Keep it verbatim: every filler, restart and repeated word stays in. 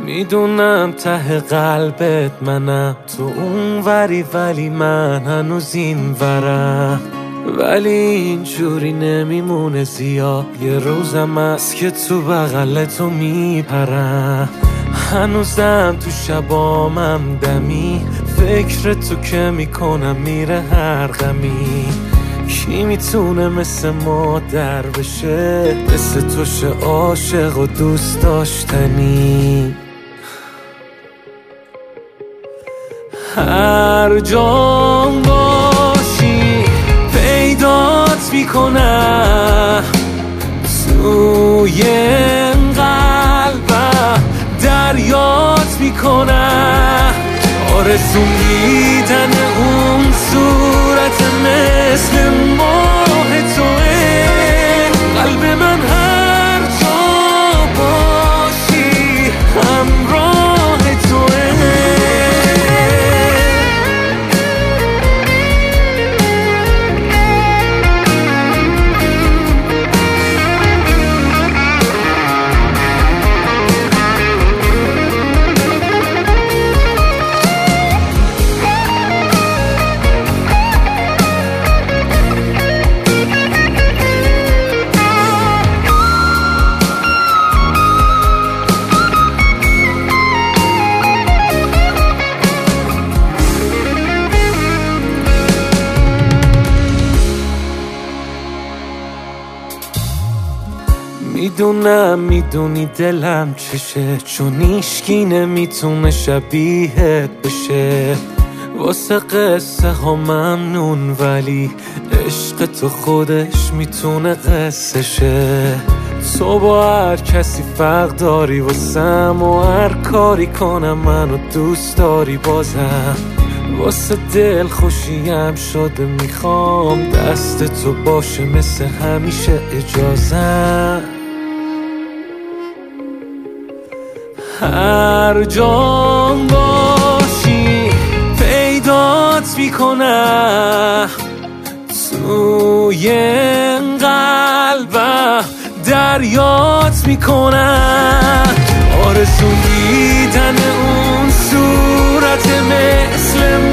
میدونم ته قلبت منم، تو اون وری ولی من هنوز این ورم. ولی اینجوری نمیمونه زیاد، یه روزم هست که تو بغل تو میپرم. هنوزم تو شبامم دمی، فکر تو که میکنم میره هر غمی. کی میتونه مثل مادر بشه، مثل تو شه عاشق و دوست داشتنی. هر جام باشی پیدات میکنم، توی قلبم دریات میکنم. آرزو دیدن اون صورت مثل ماه توه، قلب من هر جا باشی همراه توه. میدونم میدونی دلم چشه، چون هیچکی نمیتونه شبیهت بشه. واسه قصه ها ممنون ولی عشق تو خودش میتونه قصه شه. تو با هر کسی فرق داری واسم، و هر کاری کنم منو دوست داری بازم. واسه دل خوشیم شده میخوام دست تو باشه مثل همیشه اجازم. هر جام باشی پیدات میکنم، توی قلبم دریات میکنم. آرزو دیدن اون صورت مثل